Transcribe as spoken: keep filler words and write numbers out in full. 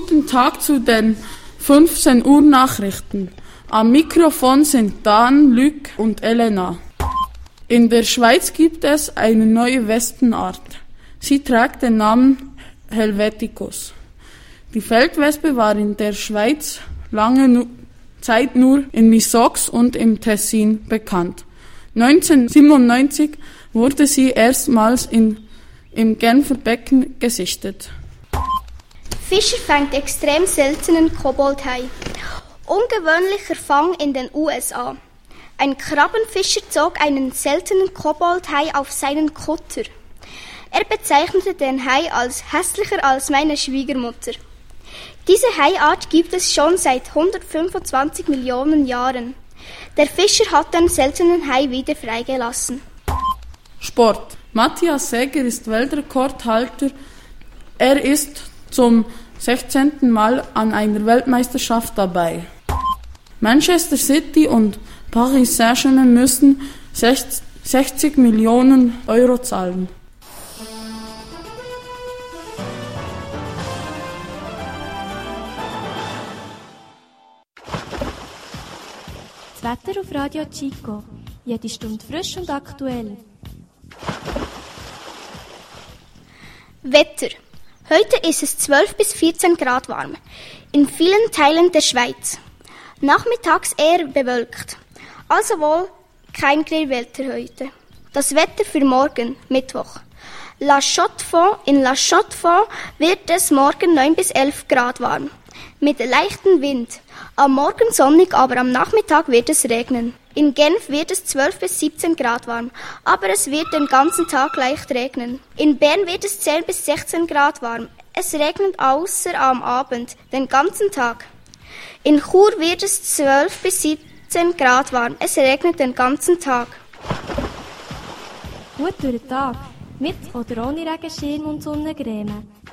Guten Tag zu den fünfzehn Uhr Nachrichten. Am Mikrofon sind Dan, Luc und Elena. In der Schweiz gibt es eine neue Wespenart. Sie trägt den Namen Helveticus. Die Feldwespe war in der Schweiz lange nu- Zeit nur in Missox und im Tessin bekannt. neunzehnhundertsiebenundneunzig wurde sie erstmals in, im Genfer Becken gesichtet. Fischer fängt extrem seltenen Koboldhai. Ungewöhnlicher Fang in den U S A. Ein Krabbenfischer zog einen seltenen Koboldhai auf seinen Kutter. Er bezeichnete den Hai als hässlicher als meine Schwiegermutter. Diese Haiart gibt es schon seit hundertfünfundzwanzig Millionen Jahren. Der Fischer hat den seltenen Hai wieder freigelassen. Sport. Matthias Seger ist Weltrekordhalter. Er ist zum sechzehnten Mal an einer Weltmeisterschaft dabei. Manchester City und Paris Saint-Germain müssen sechzig Millionen Euro zahlen. Das Wetter auf Radio Chico. Jede Stunde frisch und aktuell. Wetter. Heute ist es zwölf bis vierzehn Grad warm. In vielen Teilen der Schweiz. Nachmittags eher bewölkt. Also wohl kein Grillwetter heute. Das Wetter für morgen, Mittwoch. La Chaux-de-Fonds. In La Chaux-de-Fonds wird es morgen neun bis elf Grad warm. Mit leichtem Wind. Am Morgen sonnig, aber am Nachmittag wird es regnen. In Genf wird es zwölf bis siebzehn Grad warm, aber es wird den ganzen Tag leicht regnen. In Bern wird es zehn bis sechzehn Grad warm. Es regnet außer am Abend, den ganzen Tag. In Chur wird es zwölf bis siebzehn Grad warm. Es regnet den ganzen Tag. Gut durch den Tag. Mit oder ohne Regenschirm und Sonnencreme.